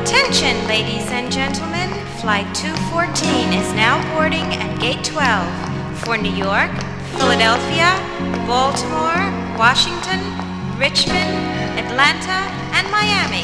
Attention, ladies and gentlemen. Flight 214 is now boarding at Gate 12 for New York, Philadelphia, Baltimore, Washington, Richmond, Atlanta, and Miami.